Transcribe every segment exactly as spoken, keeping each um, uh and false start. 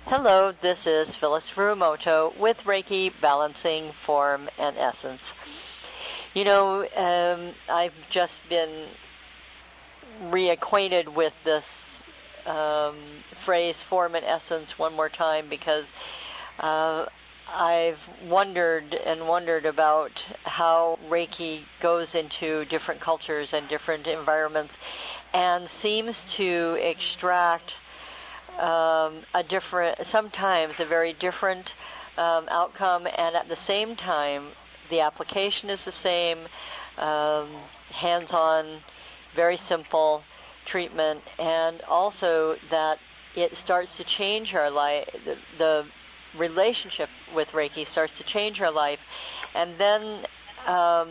Hello, this is Phyllis Furumoto with Reiki Balancing Form and Essence. You know, um, I've just been reacquainted with this um, phrase, form and essence, one more time because uh, I've wondered and wondered about how Reiki goes into different cultures and different environments and seems to extract um, a different, sometimes a very different um, outcome, and at the same time, the application is the same, um, hands-on, very simple treatment, and also that it starts to change our life. The, the relationship with Reiki starts to change our life, and then um,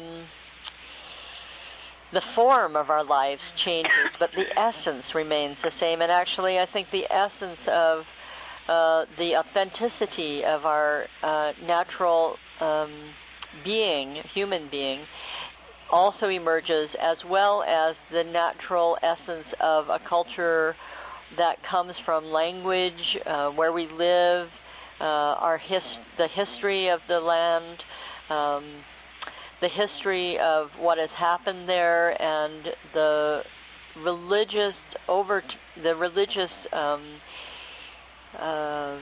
the form of our lives changes, but the essence remains the same. And actually, I think the essence of uh, the authenticity of our uh, natural um, being, human being, also emerges, as well as the natural essence of a culture that comes from language, uh, where we live, uh, our his- the history of the land, um, the history of what has happened there, and the religious over the religious um, uh,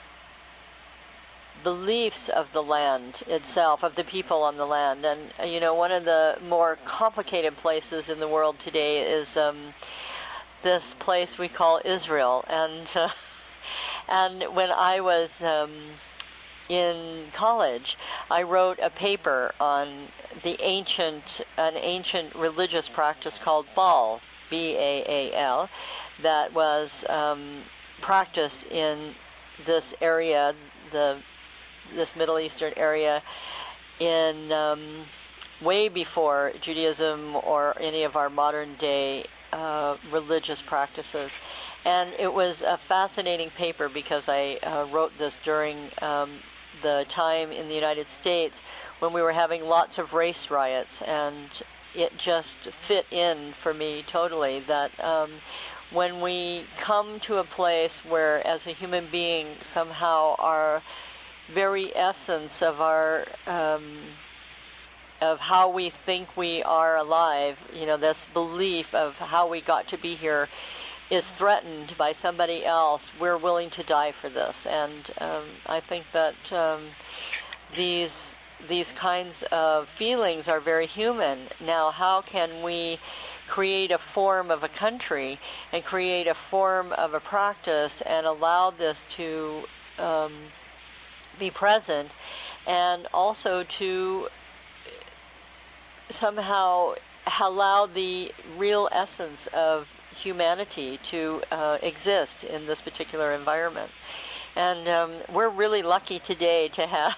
beliefs of the land itself, of the people on the land. And uh, you know, one of the more complicated places in the world today is um, this place we call Israel. And uh, and when I was um, in college, I wrote a paper on the ancient, an ancient religious practice called Baal, B A A L, that was um, practiced in this area, the this Middle Eastern area, in um, way before Judaism or any of our modern day uh, religious practices. And it was a fascinating paper because I uh, wrote this during um, the time in the United States when we were having lots of race riots, and it just fit in for me totally that um, when we come to a place where as a human being somehow our very essence of our um, of how we think we are alive, you know, this belief of how we got to be here is threatened by somebody else, we're willing to die for this. And um, I think that um, these these kinds of feelings are very human. Now, how can we create a form of a country and create a form of a practice and allow this to um, be present, and also to somehow allow the real essence of humanity to uh, exist in this particular environment? And um, we're really lucky today to have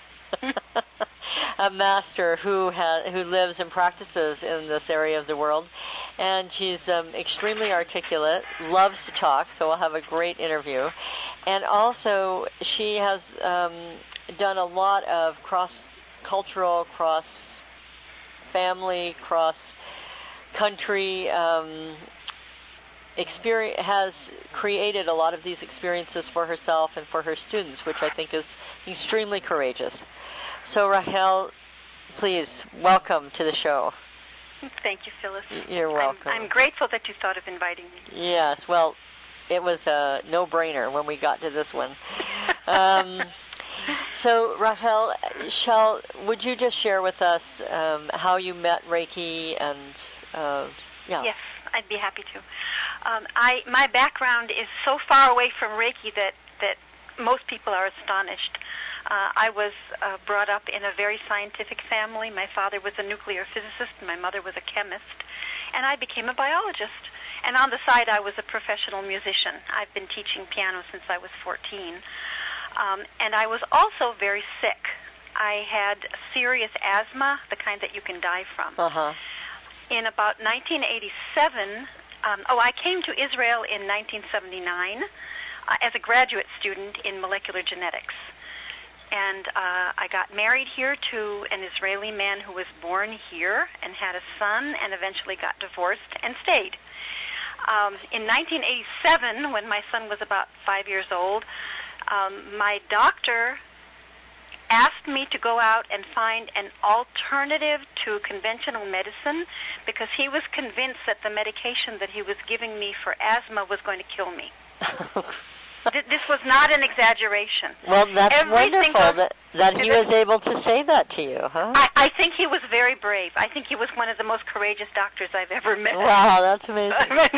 a master who ha- who lives and practices in this area of the world, and she's um, extremely articulate, loves to talk, so we'll have a great interview. And also, she has um, done a lot of cross-cultural, cross-family, cross-country um, experience, has created a lot of these experiences for herself and for her students, which I think is extremely courageous. So, Rahel, please, welcome to the show. Thank you, Phyllis. You're welcome. I'm, I'm grateful that you thought of inviting me. Yes, well, it was a no-brainer when we got to this one. Um, so, Rahel, shall, would you just share with us um, how you met Reiki and, uh, yeah. Yes, I'd be happy to. Um, I my background is so far away from Reiki that, that most people are astonished. Uh, I was uh, brought up in a very scientific family. My father was a nuclear physicist, and my mother was a chemist, and I became a biologist. And on the side, I was a professional musician. I've been teaching piano since I was fourteen. Um, and I was also very sick. I had serious asthma, the kind that you can die from. Uh-huh. In about nineteen eighty-seven, um, oh, I came to Israel in nineteen seventy-nine uh, as a graduate student in molecular genetics. And uh, I got married here to an Israeli man who was born here and had a son, and eventually got divorced and stayed. Um, in nineteen eighty-seven, when my son was about five years old, um, my doctor asked me to go out and find an alternative to conventional medicine because he was convinced that the medication that he was giving me for asthma was going to kill me. This was not an exaggeration. Well, that's Every wonderful single, that, that he was able to say that to you, huh? I, I think he was very brave. I think he was one of the most courageous doctors I've ever met. Wow, that's amazing.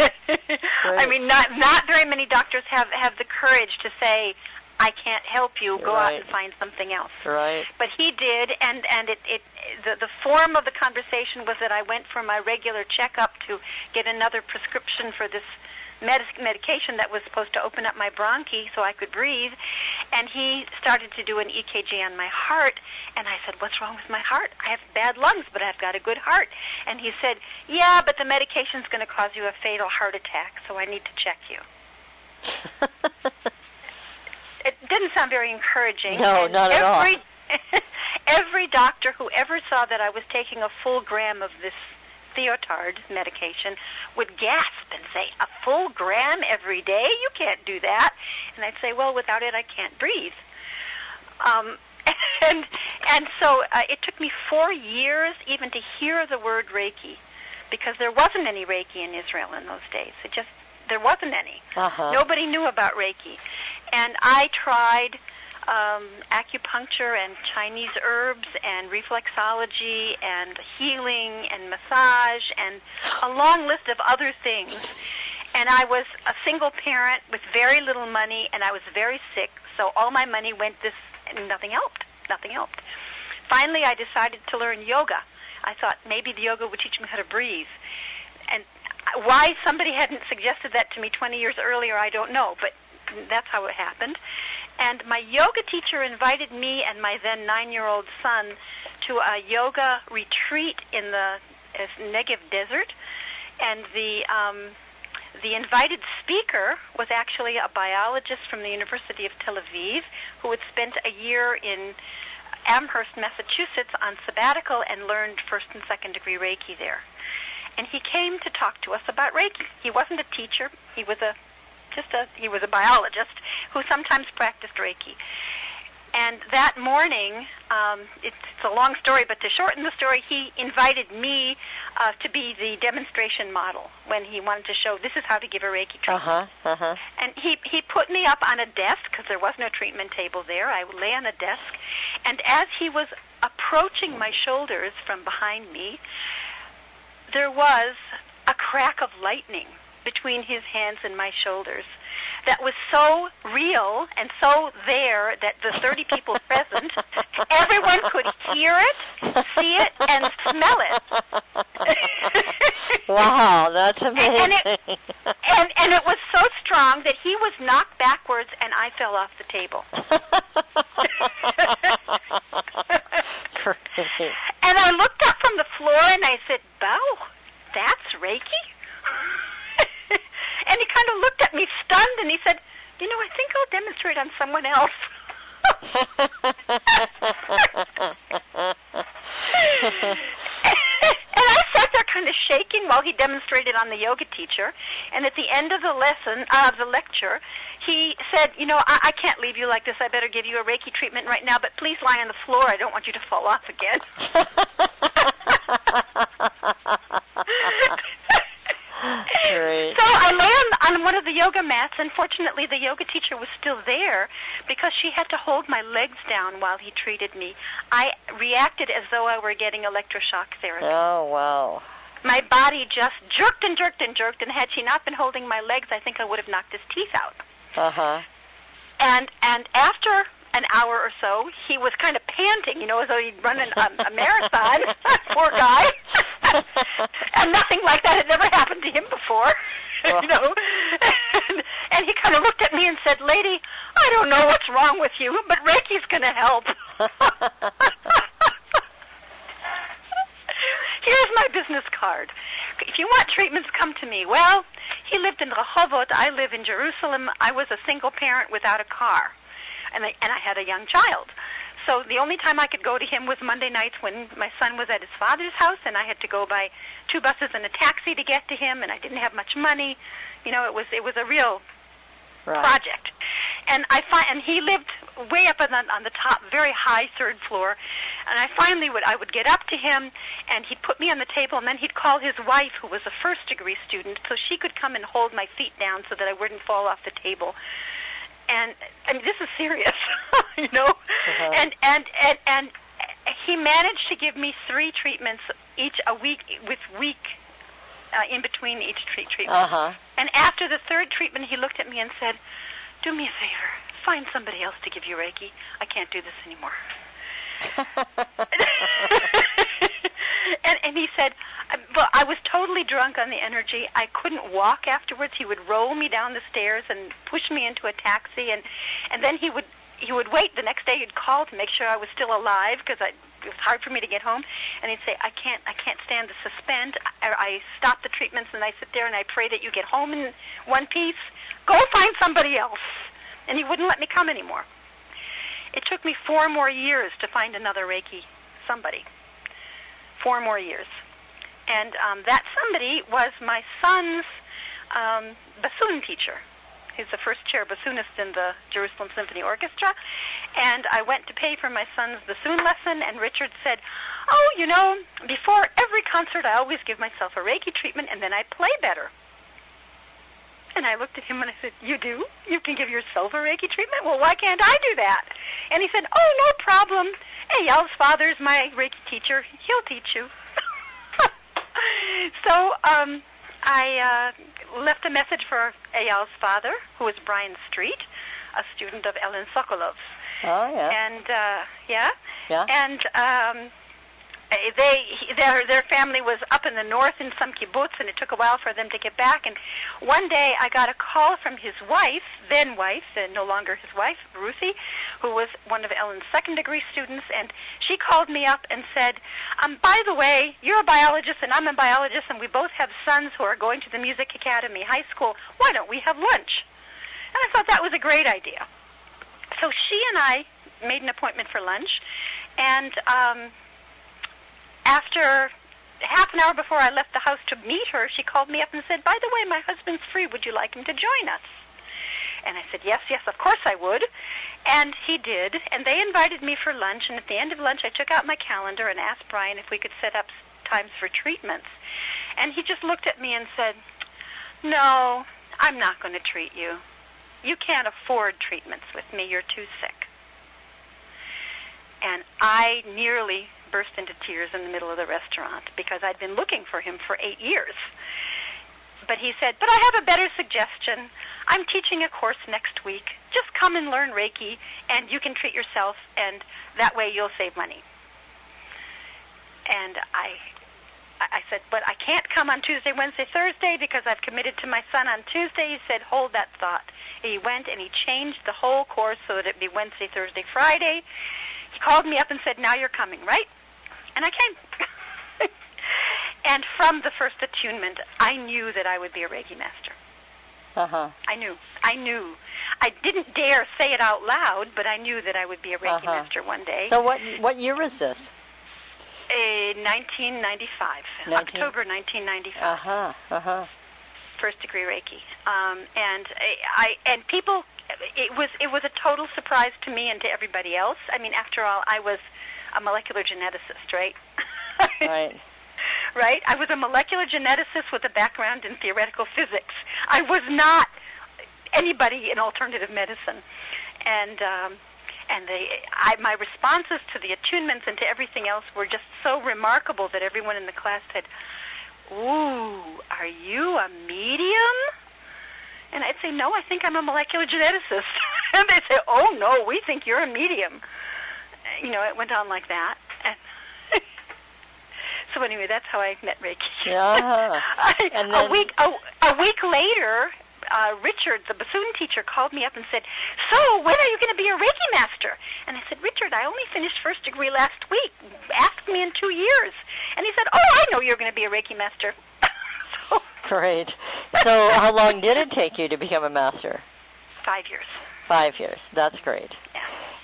I mean, not not very many doctors have, have the courage to say, I can't help you, go right. out and find something else. Right. But he did, and, and it, it the, the form of the conversation was that I went for my regular checkup to get another prescription for this Medic- medication that was supposed to open up my bronchi so I could breathe, and he started to do an E K G on my heart, and I said, what's wrong with my heart? I have bad lungs, but I've got a good heart. And he said, yeah, but the medication's going to cause you a fatal heart attack, so I need to check you. It didn't sound very encouraging. No, and not at every, all. Every doctor who ever saw that I was taking a full gram of this Theotard medication would gasp and say, a full gram every day? You can't do that. And I'd say, well, without it, I can't breathe. Um, and and so uh, it took me four years even to hear the word Reiki, because there wasn't any Reiki in Israel in those days. It just, there wasn't any. Uh-huh. Nobody knew about Reiki. And I tried Um, acupuncture and Chinese herbs and reflexology and healing and massage and a long list of other things. And I was a single parent with very little money, and I was very sick, so all my money went this, and nothing helped. Nothing helped. Finally, I decided to learn yoga. I thought maybe the yoga would teach me how to breathe. And why somebody hadn't suggested that to me twenty years earlier, I don't know, but that's how it happened. And my yoga teacher invited me and my then nine-year-old son to a yoga retreat in the uh, Negev desert. And the um, the invited speaker was actually a biologist from the University of Tel Aviv who had spent a year in Amherst, Massachusetts on sabbatical and learned first and second degree Reiki there. And he came to talk to us about Reiki. He wasn't a teacher. He was a Just a, he was a biologist who sometimes practiced Reiki. And that morning, um, it's, it's a long story, but to shorten the story, he invited me uh, to be the demonstration model when he wanted to show this is how to give a Reiki treatment. Uh-huh, uh-huh. And he, he put me up on a desk, because there was no treatment table there. I would lay on a desk. And as he was approaching my shoulders from behind me, there was a crack of lightning between his hands and my shoulders that was so real and so there that the thirty people present, everyone could hear it, see it, and smell it. Wow, that's amazing. And, and, it, and, and it was so strong that he was knocked backwards and I fell off the table. Great. And I looked up from the floor and I said, Bow, that's Reiki? And he kind of looked at me stunned, and he said, you know, I think I'll demonstrate on someone else. And I sat there kind of shaking while he demonstrated on the yoga teacher. And at the end of the lesson, uh, the lecture, he said, you know, I-, I can't leave you like this. I better give you a Reiki treatment right now, but please lie on the floor. I don't want you to fall off again. Great. So I lay on, on one of the yoga mats, and fortunately the yoga teacher was still there because she had to hold my legs down while he treated me. I reacted as though I were getting electroshock therapy. Oh, wow. My body just jerked and jerked and jerked, and had she not been holding my legs, I think I would have knocked his teeth out. Uh-huh. And and after an hour or so, he was kind of panting, you know, as though he'd run an, um, a marathon. Poor guy. And nothing like that had never happened to him before, well. you know. And, and he kind of looked at me and said, lady, I don't know what's wrong with you, but Reiki's going to help. Here's my business card. If you want treatments, come to me. Well, he lived in Rehovot. I live in Jerusalem. I was a single parent without a car. And I, and I had a young child. So the only time I could go to him was Monday nights when my son was at his father's house, and I had to go by two buses and a taxi to get to him, and I didn't have much money. You know, it was it was a real right. project. And I find, and he lived way up on the, on the top, very high third floor. And I finally would, I would get up to him, and he'd put me on the table, and then he'd call his wife, who was a first degree student, so she could come and hold my feet down so that I wouldn't fall off the table. And I mean, this is serious, you know. Uh-huh. And and and and he managed to give me three treatments each a week, with week uh, in between each tre- treatment. Uh-huh. And after the third treatment, he looked at me and said, "Do me a favor, find somebody else to give you Reiki. I can't do this anymore." and and he said, well, I was totally drunk on the energy. I couldn't walk afterwards. He would roll me down the stairs and push me into a taxi, and and then he would he would wait. The next day he'd call to make sure I was still alive, because I it was hard for me to get home. And he'd say, I can't I can't stand the suspend. I, I stop the treatments and I sit there and I pray that you get home in one piece. Go find somebody else. And he wouldn't let me come anymore. It took me four more years to find another Reiki somebody. Four more years. And um, that somebody was my son's um, bassoon teacher. He's the first chair bassoonist in the Jerusalem Symphony Orchestra. And I went to pay for my son's bassoon lesson, and Richard said, oh, you know, before every concert I always give myself a Reiki treatment, and then I play better. And I looked at him and I said, you do? You can give yourself a Reiki treatment? Well, why can't I do that? And he said, oh, no problem. Eyal's father's my Reiki teacher. He'll teach you. So um, I uh, left a message for Eyal's father, who was Brian Street, a student of Ellen Sokolov's. Oh, yeah. And, uh, yeah? Yeah. And um, they, their, their family was up in the north in some kibbutz, and it took a while for them to get back. And one day I got a call from his wife, then wife, and no longer his wife, Ruthie, who was one of Ellen's second-degree students, and she called me up and said, um, by the way, you're a biologist and I'm a biologist, and we both have sons who are going to the Music Academy High School. Why don't we have lunch? And I thought that was a great idea. So she and I made an appointment for lunch, and um, after half an hour before I left the house to meet her, she called me up and said, by the way, my husband's free. Would you like him to join us? And I said, yes, yes, of course I would. And he did, and they invited me for lunch, and at the end of lunch I took out my calendar and asked Brian if we could set up times for treatments. And he just looked at me and said, no, I'm not going to treat you. You can't afford treatments with me. You're too sick. And I nearly burst into tears in the middle of the restaurant because I'd been looking for him for eight years. But he said, but I have a better suggestion. I'm teaching a course next week. Just come and learn Reiki, and you can treat yourself, and that way you'll save money. And I I said, but I can't come on Tuesday, Wednesday, Thursday because I've committed to my son on Tuesday. He said, hold that thought. He went and he changed the whole course so that it'd be Wednesday, Thursday, Friday. He called me up and said, now you're coming, right? And I came. And from the first attunement, I knew that I would be a Reiki master. Uh-huh. I knew. I knew. I didn't dare say it out loud, but I knew that I would be a Reiki uh-huh. master one day. So what what year was this? Uh, nineteen ninety-five. nineteen October nineteen ninety-five. Uh-huh. Uh-huh. First degree Reiki. Um, and I, I and people, it was it was a total surprise to me and to everybody else. I mean, after all, I was a molecular geneticist, right? Right. Right? I was a molecular geneticist with a background in theoretical physics. I was not anybody in alternative medicine. And um, and they, I, my responses to the attunements and to everything else were just so remarkable that everyone in the class said, ooh, are you a medium? And I'd say, no, I think I'm a molecular geneticist. And they'd say, oh, no, we think you're a medium. You know, it went on like that. And so anyway, that's how I met Reiki. Yeah. And then, a week a, a week later, uh, Richard, the bassoon teacher, called me up and said, so when are you going to be a Reiki master? And I said, Richard, I only finished first degree last week. Ask me in two years. And he said, oh, I know you're going to be a Reiki master. so, Great. So how long did it take you to become a master? Five years. Five years. That's great. Yeah.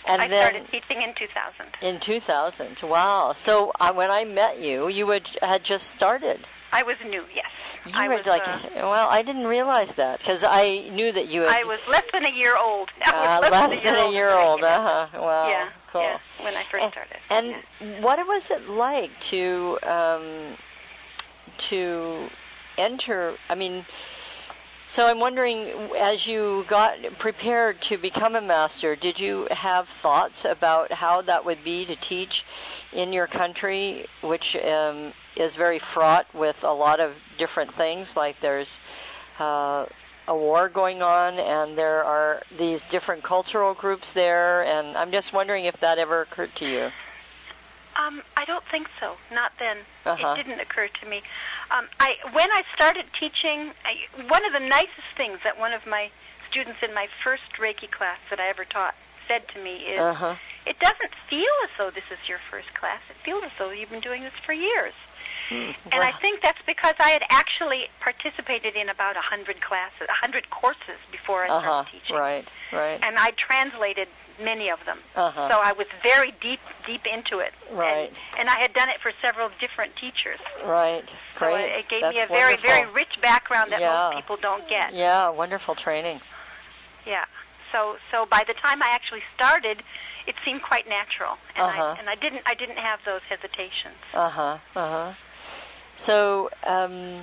And I then, started teaching in two thousand. In two thousand, wow. So uh, when I met you, you had, had just started. I was new, yes. You I were was, like, uh, well, I didn't realize that because I knew that you had... I was less than a year old. I Uh, was less than a year old, uh-huh. Wow, yeah, cool. Yeah, when I first and, started. And yeah. what was it like to um, to enter, I mean... So I'm wondering, as you got prepared to become a master, did you have thoughts about how that would be to teach in your country, which um, is very fraught with a lot of different things, like there's uh, a war going on, and there are these different cultural groups there, and I'm just wondering if that ever occurred to you. Um, I don't think so. Not then. Uh-huh. It didn't occur to me. Um, I when I started teaching, I, one of the nicest things that one of my students in my first Reiki class that I ever taught said to me is, uh-huh. "It doesn't feel as though this is your first class. It feels as though you've been doing this for years." Mm, and wow. I think that's because I had actually participated in about a hundred classes, a hundred courses before I started uh-huh. teaching. Right, right. And I translated many of them. Uh-huh. So I was very deep, deep into it. Right. And, and I had done it for several different teachers. Right. So Great. it gave That's me a very, wonderful. very rich background that Yeah. most people don't get. Yeah, wonderful training. Yeah. So, so by the time I actually started, it seemed quite natural, and Uh-huh. I and I didn't, I didn't have those hesitations. Uh huh. Uh huh. So, um,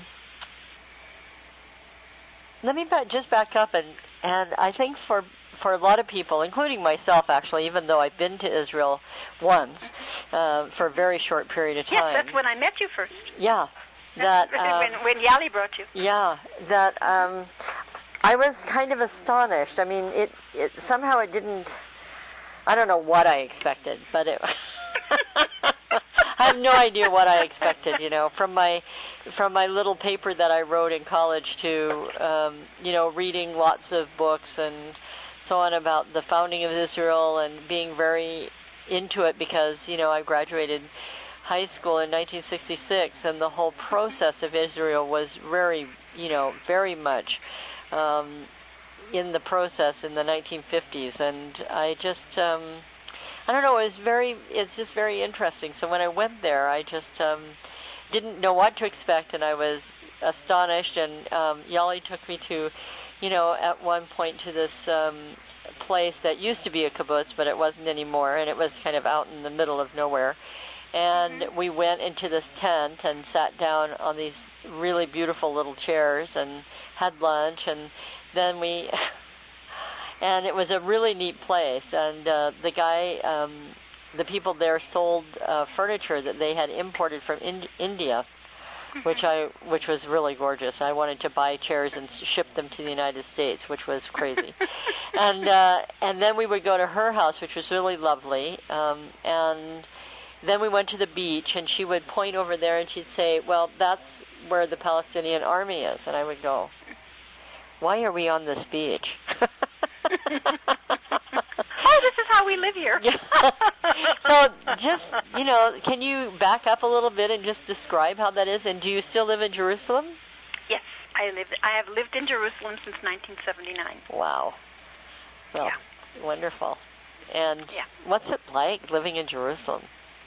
let me ba- just back up and and I think for for a lot of people, including myself, actually, even though I've been to Israel once uh, for a very short period of time. Yes, that's when I met you first. Yeah. That. Uh, when when Yali brought you. Yeah. That. Um, I was kind of astonished. I mean, it, it somehow it didn't. I don't know what I expected, but it. I have no idea what I expected, you know, from my from my little paper that I wrote in college to, um, you know, reading lots of books and so on about the founding of Israel and being very into it because, you know, I graduated high school in nineteen sixty-six and the whole process of Israel was very, you know, very much um, in the process in the nineteen fifties. And I just... Um, I don't know, it was very, it's just very interesting. So when I went there, I just um, didn't know what to expect, and I was astonished, and um, Yali took me to, you know, at one point to this um, place that used to be a kibbutz, but it wasn't anymore, and it was kind of out in the middle of nowhere. And mm-hmm. we went into this tent and sat down on these really beautiful little chairs and had lunch, and then we... And it was a really neat place. And uh, the guy, um, the people there sold uh, furniture that they had imported from in- India, which I, which was really gorgeous. I wanted to buy chairs and ship them to the United States, which was crazy. and uh, and then we would go to her house, which was really lovely. Um, and then we went to the beach, and she would point over there, and she'd say, "Well, that's where the Palestinian army is." And I would go, "Why are we on this beach?" Oh, this is how we live here. Yeah. So just, you know, can you back up a little bit and just describe how that is? And do you still live in Jerusalem? Yes, I live. I have lived in Jerusalem since nineteen seventy-nine. Wow. Well, yeah. Wonderful. And yeah. What's it like living in Jerusalem?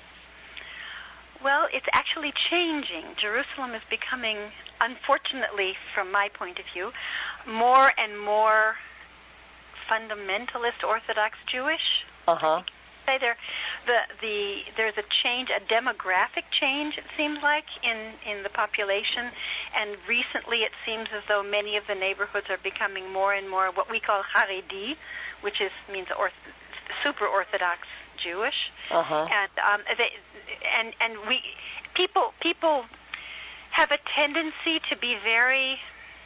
Well, it's actually changing. Jerusalem is becoming, unfortunately, from my point of view, more and more fundamentalist Orthodox Jewish. Uh-huh. Say there, the the there's a change, a demographic change. It seems like in in the population, and recently it seems as though many of the neighborhoods are becoming more and more what we call Haredi, which is means orth, super Orthodox Jewish. Uh-huh. And um, they, and and we people people have a tendency to be very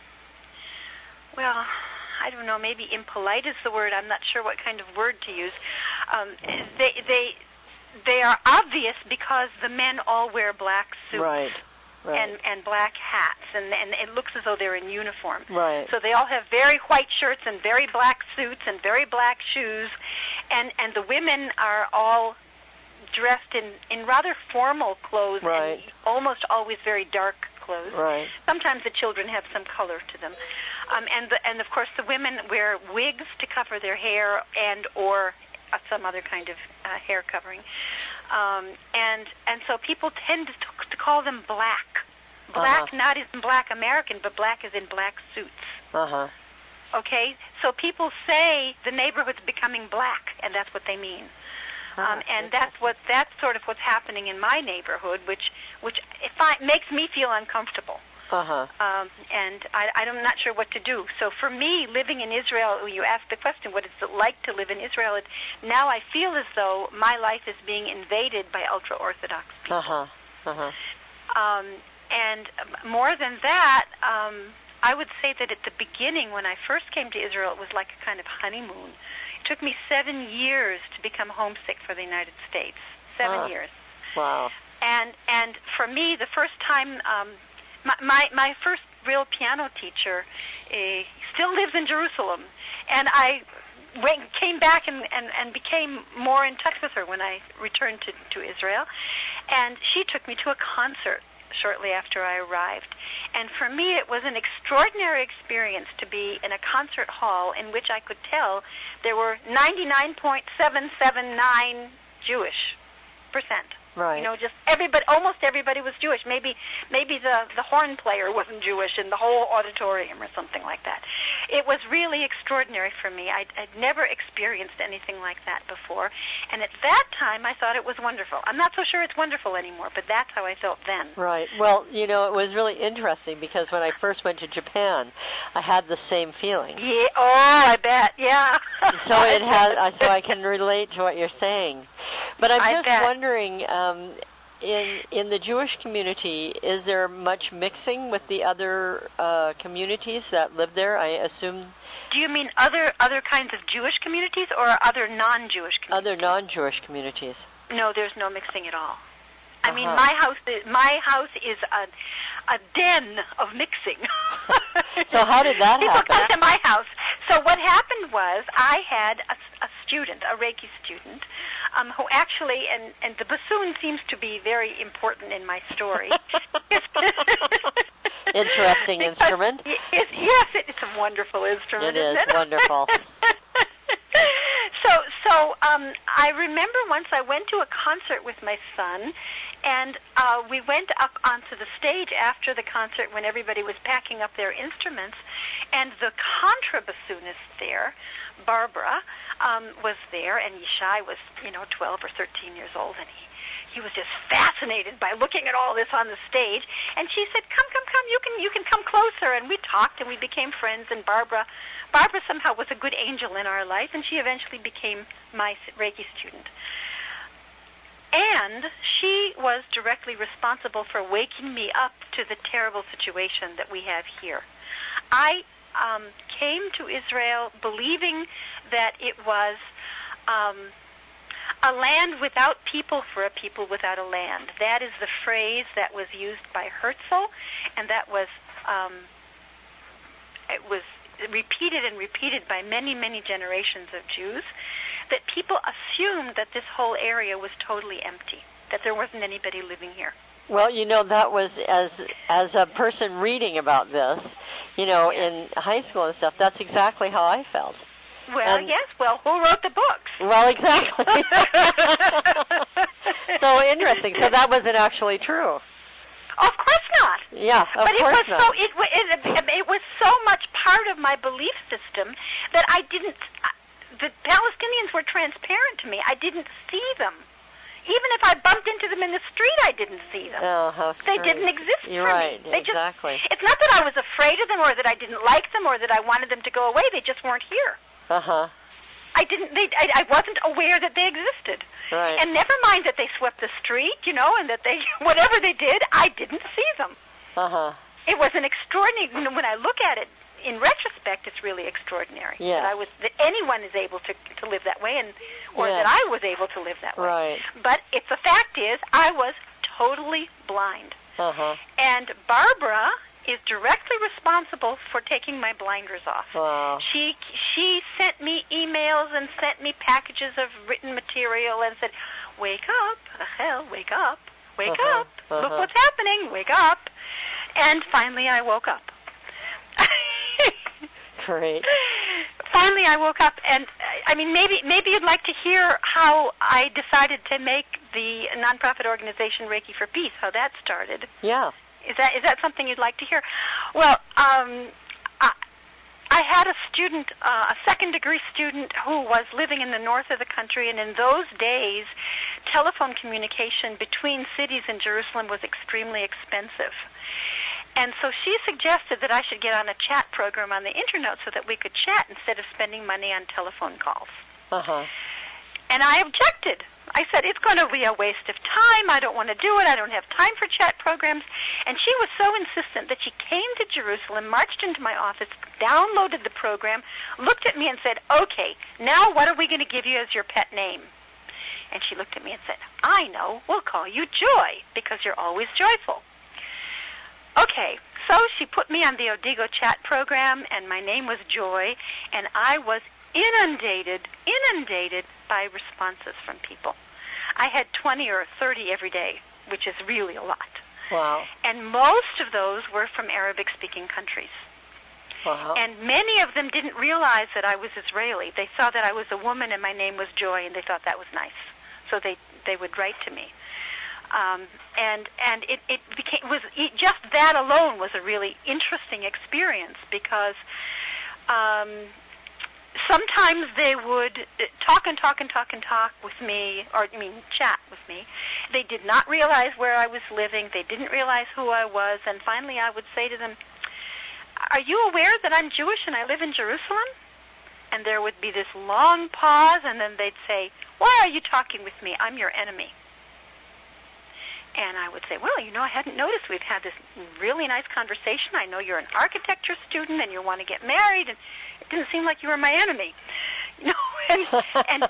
well. I don't know, maybe impolite is the word. I'm not sure what kind of word to use. Um, they they they are obvious because the men all wear black suits right, right. and and black hats, and and it looks as though they're in uniform. Right. So they all have very white shirts and very black suits and very black shoes, and and the women are all dressed in in rather formal clothes, right. and almost always very dark clothes. Right. Sometimes the children have some color to them. Um, and the, and of course the women wear wigs to cover their hair and or uh, some other kind of uh, hair covering. Um, and and so people tend to, to call them black. Black, uh-huh. not as in black American, but black as in black suits. Uh-huh. Okay? So people say the neighborhood's becoming black, and that's what they mean. Oh, um, and that's what that's sort of what's happening in my neighborhood, which which if I, makes me feel uncomfortable. Uh-huh. Um, and I, I'm not sure what to do. So for me, living in Israel, you asked the question, what is it like to live in Israel? It, now I feel as though my life is being invaded by ultra-Orthodox people. Uh-huh. Uh-huh. Um, and more than that, um, I would say that at the beginning, when I first came to Israel, it was like a kind of honeymoon. It took me seven years to become homesick for the United States. Seven huh. years. Wow. And and for me, the first time... Um, My, my my first real piano teacher uh, still lives in Jerusalem, and I went, came back and, and, and became more in touch with her when I returned to, to Israel, and she took me to a concert shortly after I arrived. And for me, it was an extraordinary experience to be in a concert hall in which I could tell there were ninety-nine point seven seven nine Jewish percent. Right. You know, just everybody, almost everybody was Jewish. Maybe, maybe the the horn player wasn't Jewish in the whole auditorium or something like that. It was really extraordinary for me. I'd, I'd never experienced anything like that before, and at that time, I thought it was wonderful. I'm not so sure it's wonderful anymore, but that's how I felt then. Right. Well, you know, it was really interesting because when I first went to Japan, I had the same feeling. Yeah. Oh, I bet. Yeah. So it had. So I can relate to what you're saying, but I'm I just bet. wondering. Um, in in the Jewish community, is there much mixing with the other uh, communities that live there? I assume. Do you mean other other kinds of Jewish communities or other non-Jewish communities? Other non-Jewish communities. No, there's no mixing at all. I Uh-huh. mean, my house is, my house is a a den of mixing. So how did that People happen? come to my house. So what happened was I had a, a student, a Reiki student, um, who actually, and, and the bassoon seems to be very important in my story. Interesting Because instrument. y- It, yes, it, it's a wonderful instrument. It is isn't it? wonderful. So, so um, I remember once I went to a concert with my son, and uh, we went up onto the stage after the concert when everybody was packing up their instruments, and the contrabassoonist there, Barbara, um, was there, and Yishai was, you know, twelve or thirteen years old, and he, he was just fascinated by looking at all this on the stage, and she said, come, come, come, you can, you can come closer, and we talked, and we became friends, and Barbara, Barbara somehow was a good angel in our life, and she eventually became my Reiki student. And she was directly responsible for waking me up to the terrible situation that we have here. I um, came to Israel believing that it was um, a land without people for a people without a land. That is the phrase that was used by Herzl, and that was um, it was repeated and repeated by many, many generations of Jews, that people assumed that this whole area was totally empty, that there wasn't anybody living here. Well, you know, that was, as as a person reading about this, you know, Yeah. in high school and stuff, that's exactly how I felt. Well, And- yes, well, who wrote the books? Well, exactly. So interesting. So that wasn't actually true. Of course not. Yeah, of but it course was not. so it, wa- it it was so much part of my belief system that I didn't. The Palestinians were transparent to me. I didn't see them. Even if I bumped into them in the street, I didn't see them. Oh, how They strange. didn't exist You're for right. me. They exactly. Just, it's not that I was afraid of them or that I didn't like them or that I wanted them to go away. They just weren't here. Uh huh. I didn't. They, I, I wasn't aware that they existed. Right. And never mind that they swept the street, you know, and that they whatever they did, I didn't see them. Uh huh. It was an extraordinary. When I look at it in retrospect, it's really extraordinary Yes. that I was that anyone is able to to live that way, and or Yes. that I was able to live that way. Right. But it's a fact is I was totally blind, Uh huh. and Barbara is directly responsible for taking my blinders off. Wow. She she sent me emails and sent me packages of written material and said, "Wake up, Rachel, wake up, wake Uh-huh, up. Look uh-huh. what's happening. Wake up." And finally, I woke up. Great. finally I woke up, and I mean, maybe maybe you'd like to hear how I decided to make the nonprofit organization Reiki for Peace, how that started. Yeah. Is that is that something you'd like to hear? Well, um, I, I had a student, uh, a second-degree student, who was living in the north of the country, and in those days, telephone communication between cities in Jerusalem was extremely expensive. And so she suggested that I should get on a chat program on the internet so that we could chat instead of spending money on telephone calls. Uh-huh. And I objected. I said, it's going to be a waste of time. I don't want to do it. I don't have time for chat programs. And she was so insistent that she came to Jerusalem, marched into my office, downloaded the program, looked at me and said, okay, now what are we going to give you as your pet name? And she looked at me and said, I know, we'll call you Joy, because you're always joyful. Okay, so she put me on the Odigo chat program, and my name was Joy, and I was inundated, inundated by responses from people. I had twenty or thirty every day, which is really a lot. Wow. And most of those were from Arabic-speaking countries. Uh-huh. And many of them didn't realize that I was Israeli. They saw that I was a woman and my name was Joy, and they thought that was nice. So they, they would write to me. Um, and and it, it became was it, just that alone was a really interesting experience, because um, sometimes they would talk and talk and talk and talk with me, or I mean chat with me. They did not realize where I was living. They didn't realize who I was. And finally I would say to them, are you aware that I'm Jewish and I live in Jerusalem? And there would be this long pause, and then they'd say, why are you talking with me? I'm your enemy. And I would say, well, you know, I hadn't noticed. We've had this really nice conversation. I know you're an architecture student and you want to get married, and it didn't seem like you were my enemy. You know, and and,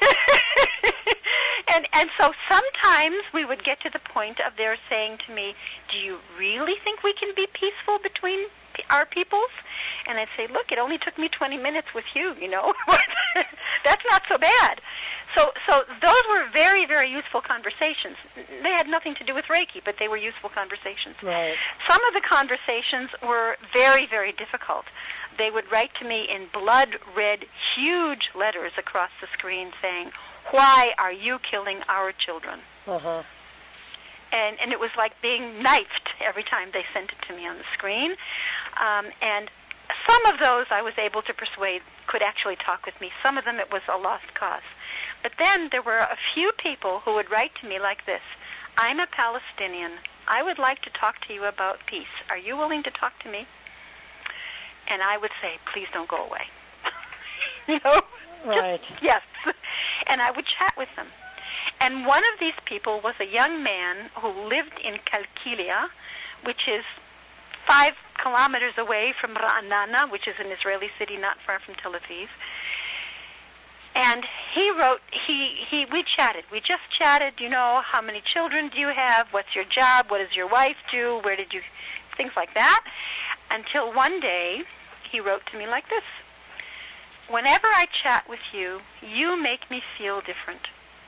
and and so sometimes we would get to the point of their saying to me, do you really think we can be peaceful between our peoples? And I'd say, look, it only took me twenty minutes with you, you know. That's not so bad. So so those were very, very useful conversations. They had nothing to do with Reiki, but they were useful conversations. Right. Some of the conversations were very, very difficult. They would write to me in blood-red, huge letters across the screen saying, why are you killing our children? Uh-huh. And, and it was like being knifed every time they sent it to me on the screen. Um, and some of those I was able to persuade could actually talk with me. Some of them it was a lost cause. But then there were a few people who would write to me like this, I'm a Palestinian. I would like to talk to you about peace. Are you willing to talk to me? And I would say, please don't go away. You know? Right. Just, yes. And I would chat with them. And one of these people was a young man who lived in Kalkilia, which is five kilometers away from Ra'anana, which is an Israeli city not far from Tel Aviv. And he wrote, he, he, we chatted. We just chatted, you know, how many children do you have? What's your job? What does your wife do? Where did you, things like that. Until one day, he wrote to me like this. Whenever I chat with you, you make me feel different.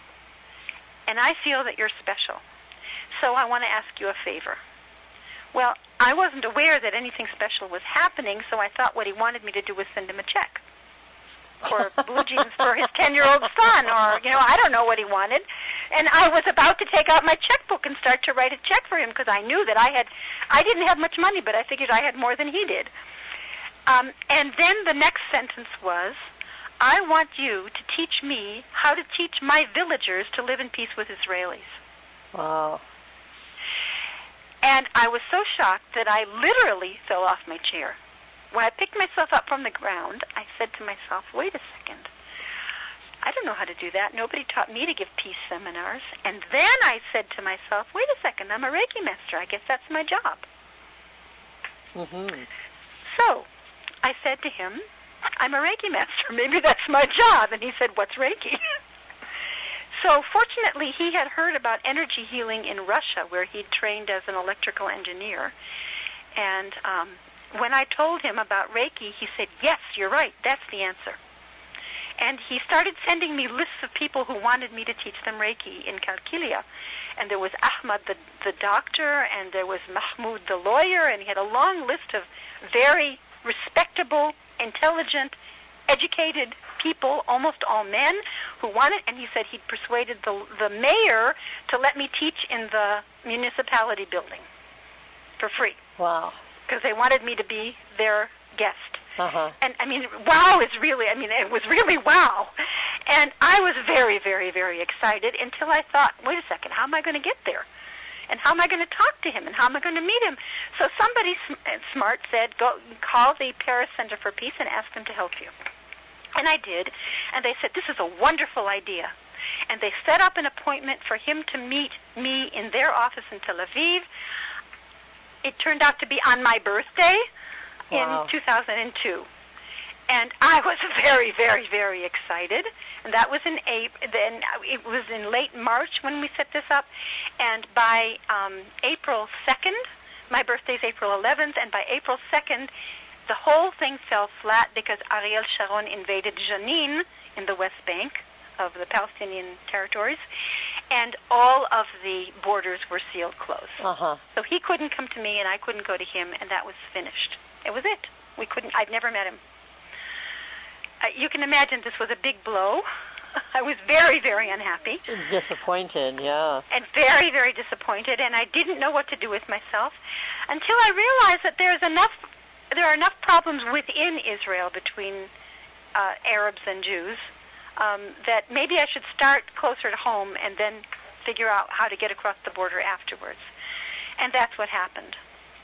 And I feel that you're special. So I want to ask you a favor. Well, I wasn't aware that anything special was happening, so I thought what he wanted me to do was send him a check. Or blue jeans for his ten-year-old son, or, you know, I don't know what he wanted. And I was about to take out my checkbook and start to write a check for him, because I knew that I had, I didn't have much money, but I figured I had more than he did. Um, and then the next sentence was, I want you to teach me how to teach my villagers to live in peace with Israelis. Wow. And I was so shocked that I literally fell off my chair. When I picked myself up from the ground, I said to myself, wait a second. I don't know how to do that. Nobody taught me to give peace seminars. And then I said to myself, wait a second, I'm a Reiki master. I guess that's my job. Mm-hmm. So I said to him, I'm a Reiki master. Maybe that's my job. And he said, what's Reiki? So fortunately, he had heard about energy healing in Russia, where he'd trained as an electrical engineer. And um, when I told him about Reiki, he said, yes, you're right. That's the answer. And he started sending me lists of people who wanted me to teach them Reiki in Kalkilia. And there was Ahmad, the, the doctor, and there was Mahmoud, the lawyer, and he had a long list of very respectable, intelligent, educated people, almost all men, who wanted, and he said he'd persuaded the, the mayor to let me teach in the municipality building for free. Wow. Because they wanted me to be their guest. Uh-huh. And, I mean, wow is really, I mean, it was really wow. And I was very, very, very excited until I thought, wait a second, how am I going to get there? And how am I going to talk to him? And how am I going to meet him? So somebody sm- smart said, go call the Paris Center for Peace and ask them to help you. And I did. And they said, this is a wonderful idea. And they set up an appointment for him to meet me in their office in Tel Aviv. It turned out to be on my birthday. Wow. In two thousand two. And I was very, very, very excited. And that was in April. Then it was in late March when we set this up. And by um, April second, my birthday's April eleventh, and by April second, the whole thing fell flat because Ariel Sharon invaded Jenin in the West Bank of the Palestinian territories, and all of the borders were sealed closed. Uh-huh. So he couldn't come to me, and I couldn't go to him, and that was finished. It was it. We couldn't. I'd never met him. Uh, you can imagine this was a big blow. I was very, very unhappy. Disappointed, yeah. And very, very disappointed, and I didn't know what to do with myself until I realized that there's enough. There are enough problems within Israel between uh, Arabs and Jews um, that maybe I should start closer to home and then figure out how to get across the border afterwards. And that's what happened.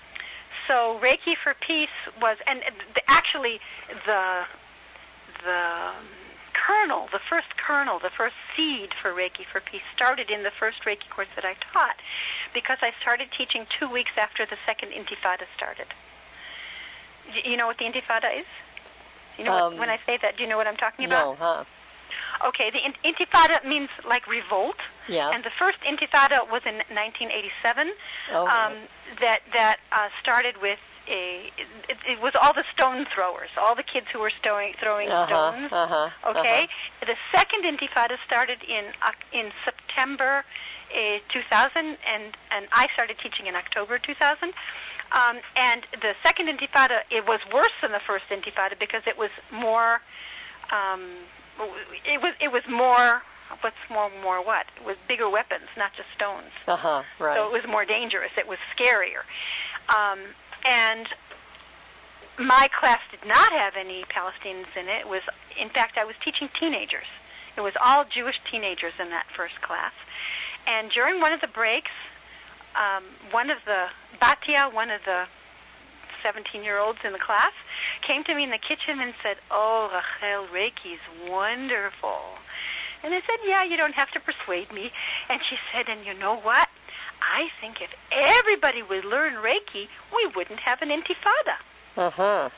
So Reiki for Peace was, and the, actually the the kernel, the first kernel, the first seed for Reiki for Peace started in the first Reiki course that I taught, because I started teaching two weeks after the second Intifada started. You know what the Intifada is? You know um, what, when I say that, do you know what I'm talking about? No, huh? Okay, the in- Intifada means like revolt. Yeah. And the first Intifada was in nineteen eighty-seven. Oh. Um, that that uh, started with a. It, it was all the stone throwers, all the kids who were throwing throwing uh-huh, stones. Uh-huh, okay. Uh-huh. The second Intifada started in uh, in September uh, two thousand, and and I started teaching in October two thousand. Um, and the second Intifada, it was worse than the first Intifada because it was more. Um, it was it was more. What's more more what? It was bigger weapons, not just stones. Uh-huh, right. So it was more dangerous. It was scarier. Um, and my class did not have any Palestinians in it. It was, in fact, I was teaching teenagers. It was all Jewish teenagers in that first class. And during one of the breaks, um, one of the Batia, one of the seventeen-year-olds in the class, came to me in the kitchen and said, "Oh, Rachel, Reiki's wonderful." And I said, "Yeah, you don't have to persuade me." And she said, "And you know what? I think if everybody would learn Reiki, we wouldn't have an Intifada." Uh-huh.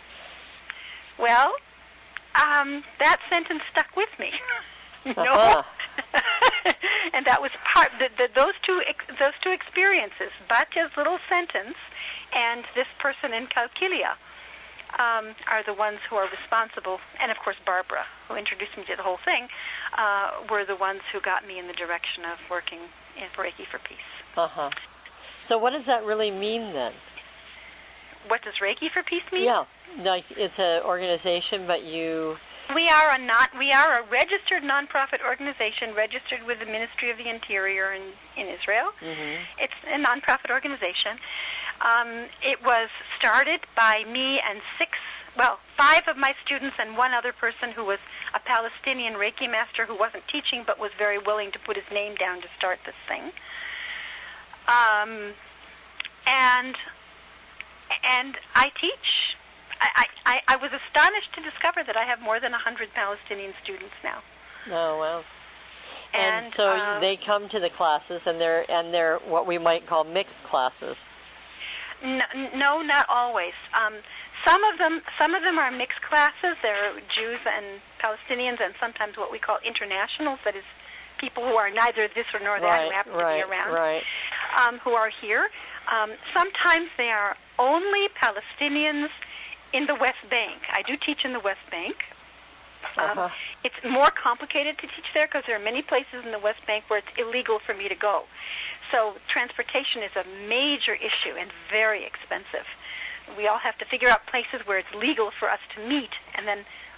Well, um, that sentence stuck with me. You know? Uh-huh. And that was part, the, the, those two ex, those two experiences, Batya's little sentence and this person in Kalkilia, um, are the ones who are responsible, and of course Barbara, who introduced me to the whole thing, uh, were the ones who got me in the direction of working in Reiki for Peace. Uh-huh. So what does that really mean then? What does Reiki for Peace mean? Yeah, like it's an organization, but you... We are a not. We are a registered nonprofit organization, registered with the Ministry of the Interior in, in Israel. Mm-hmm. It's a nonprofit organization. Um, it was started by me and six, well, five of my students and one other person who was a Palestinian Reiki master who wasn't teaching but was very willing to put his name down to start this thing. Um, and and I teach. I, I, I was astonished to discover that I have more than one hundred Palestinian students now. Oh, wow. And, And, so uh, they come to the classes, and they're and they're what we might call mixed classes. No, no, not always. Um, some of them, some of them are mixed classes. There are Jews and Palestinians, and sometimes what we call internationals. That is, people who are neither this or nor that, Right, who happen right, to be around, right. um, who are here. Um, sometimes they are only Palestinians in the West Bank. I do teach in the West Bank. Um, Uh-huh. It's more complicated to teach there because there are many places in the West Bank where it's illegal for me to go. So transportation is a major issue and very expensive. We all have to figure out places where it's legal for us to meet, and then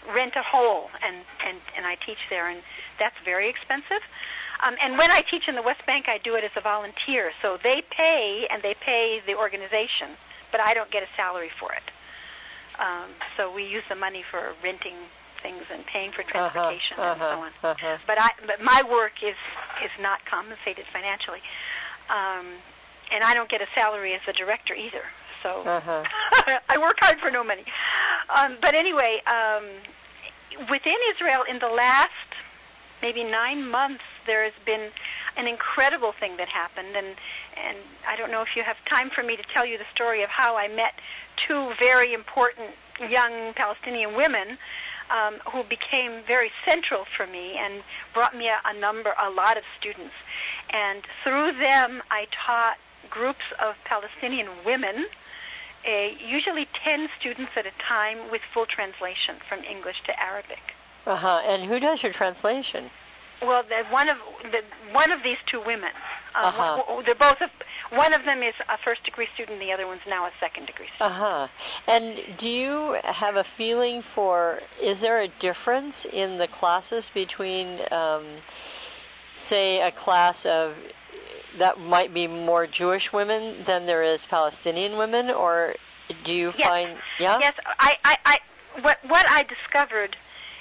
rent a hole, and, and, and I teach there, and that's very expensive. Um, and when I teach in the West Bank, I do it as a volunteer. So they pay, and they pay the organization, but I don't get a salary for it. Um, so we use the money for renting things and paying for transportation uh-huh, and uh-huh, so on. Uh-huh. But I, but my work is is not compensated financially, um, and I don't get a salary as a director either. So uh-huh. I work hard for no money. Um, but anyway, um, within Israel, in the last maybe nine months, there has been an incredible thing that happened, and and I don't know if you have time for me to tell you the story of how I met two very important young Palestinian women um, who became very central for me and brought me a, a number, a lot of students. And through them, I taught groups of Palestinian women, uh, usually ten students at a time, with full translation from English to Arabic. Uh-huh. And who does your translation? Well, the, one of the, one of these two women. Um, uh-huh. one, they're both. A, one of them is a first degree student. The other one's now a second degree student. Uh huh. And do you have a feeling for? Is there a difference in the classes between, um, say, a class of that might be more Jewish women than there is Palestinian women, or do you yes. find? Yeah. Yes. I. I. I what. What I discovered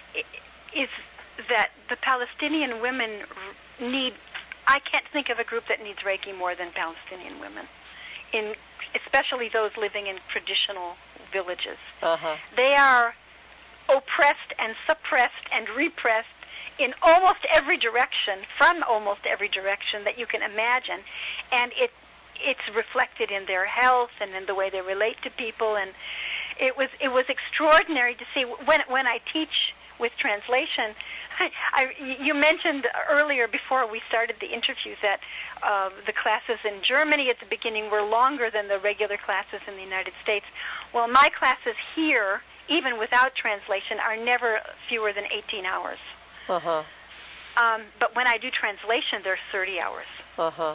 is that the Palestinian women need, I can't think of a group that needs Reiki more than Palestinian women, in especially those living in traditional villages. Uh-huh. They are oppressed and suppressed and repressed in almost every direction, from almost every direction that you can imagine, and it it's reflected in their health and in the way they relate to people, and it was it was extraordinary to see when when I teach with translation. I, I, you mentioned earlier before we started the interview that uh, the classes in Germany at the beginning were longer than the regular classes in the United States. Well, my classes here, even without translation, are never fewer than eighteen hours. Uh-huh. Um, but when I do translation, they're thirty hours. Uh-huh.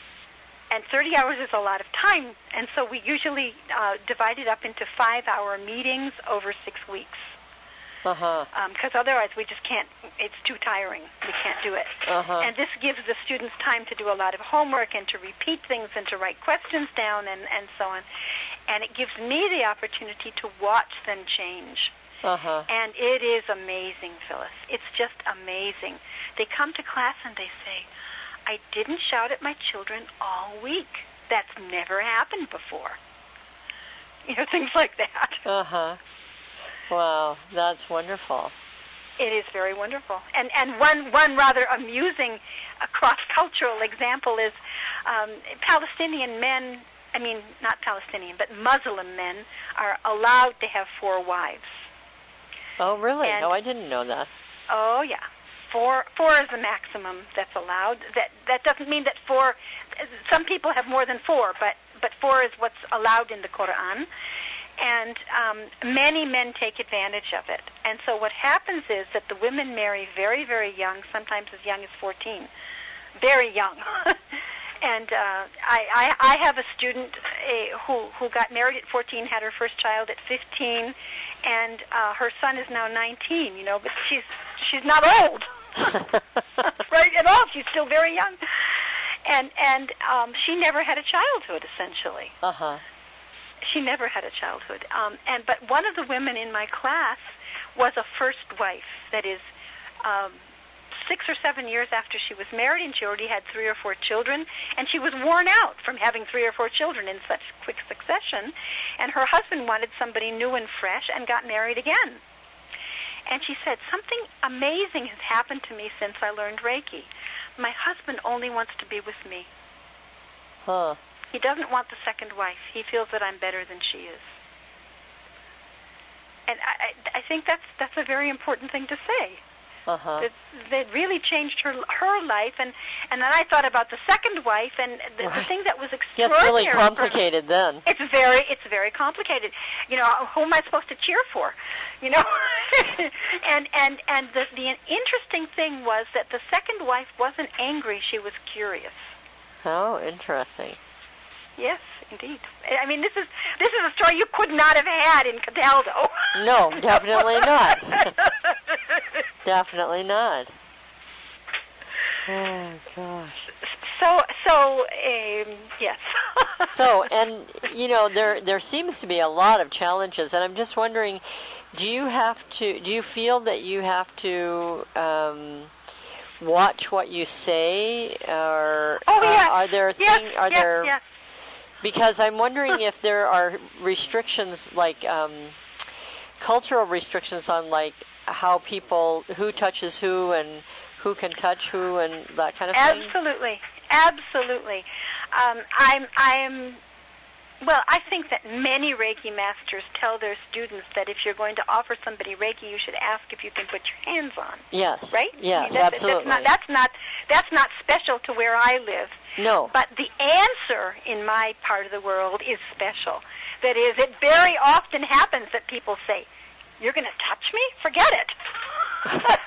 And thirty hours is a lot of time, and so we usually uh, divide it up into five-hour meetings over six weeks. Uh-huh. Because um, otherwise we just can't, it's too tiring. We can't do it. Uh-huh. And this gives the students time to do a lot of homework and to repeat things and to write questions down and, and so on. And it gives me the opportunity to watch them change. Uh-huh. And it is amazing, Phyllis. It's just amazing. They come to class and they say, I didn't shout at my children all week. That's never happened before. You know, things like that. Uh-huh. Wow, that's wonderful. It is very wonderful. And and one, one rather amusing uh, cross-cultural example is um, Palestinian men, I mean, not Palestinian, but Muslim men are allowed to have four wives. Oh, really? And, no, I didn't know that. Oh, yeah. Four, four is the maximum that's allowed. That that doesn't mean that four, some people have more than four, but, but four is what's allowed in the Quran. And um, many men take advantage of it. And so what happens is that the women marry very, very young, sometimes as young as fourteen. Very young. And uh, I, I, I have a student uh, who, who got married at fourteen, had her first child at fifteen, and uh, her son is now nineteen, you know, but she's she's not old. Right, at all. She's still very young. And, and um, she never had a childhood, essentially. Uh-huh. She never had a childhood. Um, and but one of the women in my class was a first wife. That is, um, six or seven years after she was married, and she already had three or four children, and she was worn out from having three or four children in such quick succession. And her husband wanted somebody new and fresh, and got married again. And she said, something amazing has happened to me since I learned Reiki. My husband only wants to be with me. Huh. He doesn't want the second wife. He feels that I'm better than she is. And I, I think that's that's a very important thing to say. Uh-huh. That, that really changed her her life. And, and then I thought about the second wife, and the, right. the thing that was extraordinary. It's really complicated then. It's very it's very complicated. You know, who am I supposed to cheer for? You know, and and and the the interesting thing was that the second wife wasn't angry; she was curious. Oh, interesting. Yes, indeed. I mean, this is this is a story you could not have had in Cataldo. No, definitely not. Definitely not. Oh, gosh. So, so, um, yes. So, and, you know, there there seems to be a lot of challenges, and I'm just wondering, do you have to, do you feel that you have to um, watch what you say, or oh, yeah. uh, are there yes, things, are yes, there, yes. because I'm wondering if there are restrictions, like um, cultural restrictions on, like, how people, who touches who, and who can touch who, and that kind of thing? Absolutely. Absolutely. Um, I'm, I'm, well, I think that many Reiki masters tell their students that if you're going to offer somebody Reiki, you should ask if you can put your hands on. Yes. Right? Yes, I mean, that's, absolutely. That's not, that's not, that's not special to where I live. No. But the answer in my part of the world is special. That is, it very often happens that people say, "You're going to touch me? Forget it."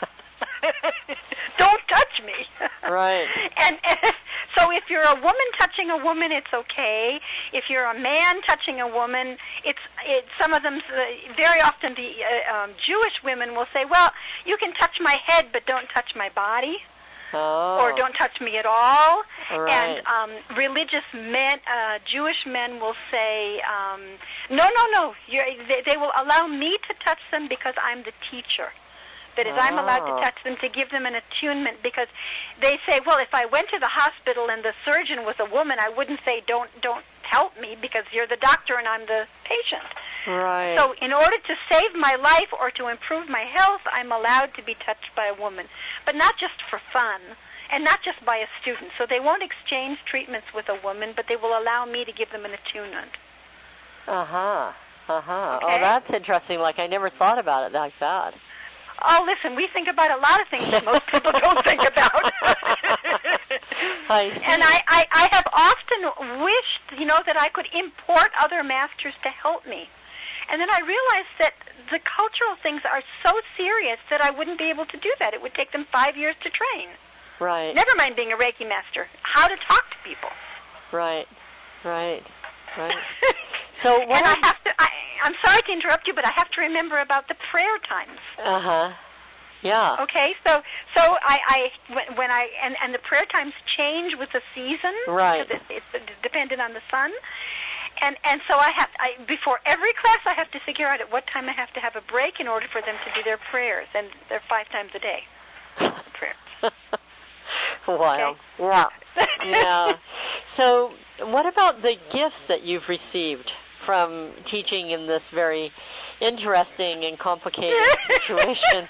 Don't touch me. Right. And, and so if you're a woman touching a woman, it's okay. If you're a man touching a woman, it's it, some of them, uh, very often the uh, um, Jewish women will say, "Well, you can touch my head, but don't touch my body." Oh. Or don't touch me at all. Right. And um, religious men, uh, Jewish men will say, um, no, no, no. You're, they, they will allow me to touch them because I'm the teacher. That is, oh. I'm allowed to touch them to give them an attunement, because they say, well, if I went to the hospital and the surgeon was a woman, I wouldn't say, don't, don't help me, because you're the doctor and I'm the patient. Right. So in order to save my life or to improve my health, I'm allowed to be touched by a woman. But not just for fun, and not just by a student. So they won't exchange treatments with a woman, but they will allow me to give them an attunement. Uh-huh. Uh-huh. Okay? Oh, that's interesting. Like, I never thought about it like that. Oh, listen, we think about a lot of things that most people don't think about. I see. And I, I, I have often wished, you know, that I could import other masters to help me. And then I realized that the cultural things are so serious that I wouldn't be able to do that. It would take them five years to train. Right. Never mind being a Reiki master. How to talk to people. Right. Right. Right. So what and I have to, I, I'm sorry to interrupt you, but I have to remember about the prayer times. Uh-huh. Yeah. Okay, so so I, I when, when I and, and the prayer times change with the season. Right. Because it, it's dependent on the sun. And and so I have I, before every class I have to figure out at what time I have to have a break in order for them to do their prayers, and they're five times a day. Prayers. Wow. Okay. Yeah. Yeah. So what about the gifts that you've received from teaching in this very interesting and complicated situation?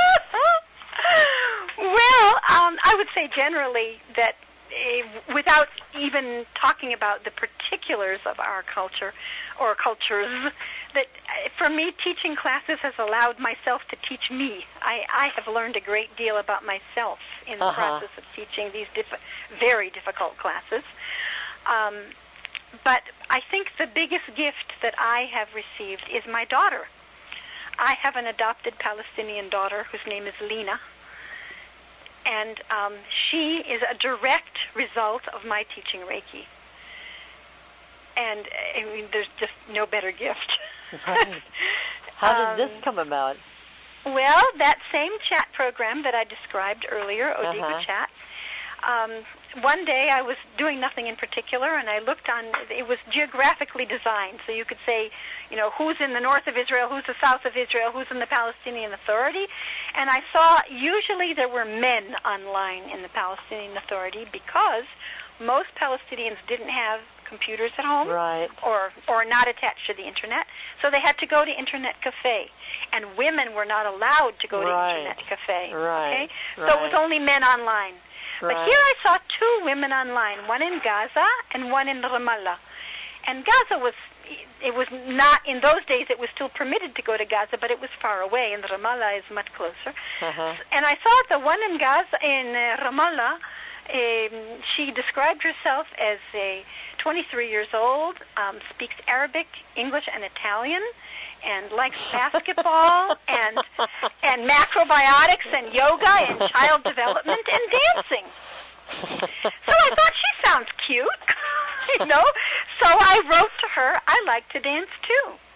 Well, um, I would say generally that uh, without even talking about the particulars of our culture or cultures, that uh, for me, teaching classes has allowed myself to teach me. I, I have learned a great deal about myself in the uh-huh. process of teaching these diff- very difficult classes. Um, but I think the biggest gift that I have received is my daughter. I have an adopted Palestinian daughter whose name is Lena. And um, she is a direct result of my teaching Reiki. And, I mean, there's just no better gift. Right. How did um, this come about? Well, that same chat program that I described earlier, Odigo uh-huh. Chat, um, one day I was doing nothing in particular, and I looked on, it was geographically designed, so you could say, you know, who's in the north of Israel, who's the south of Israel, who's in the Palestinian Authority, and I saw usually there were men online in the Palestinian Authority because most Palestinians didn't have computers at home, right. or or not attached to the internet, so they had to go to Internet Cafe, and women were not allowed to go right. to Internet Cafe. Right. Okay, so right. it was only men online. Right. But here I saw two women online, one in Gaza and one in Ramallah. And Gaza was, it was not, in those days it was still permitted to go to Gaza, but it was far away, and Ramallah is much closer. Uh-huh. And I saw the one in Gaza, in uh, Ramallah, um, she described herself as a twenty-three years old, um, speaks Arabic, English, and Italian, and likes basketball and and macrobiotics and yoga and child development and dancing. So I thought she sounds cute, you know. So I wrote to her, I like to dance too.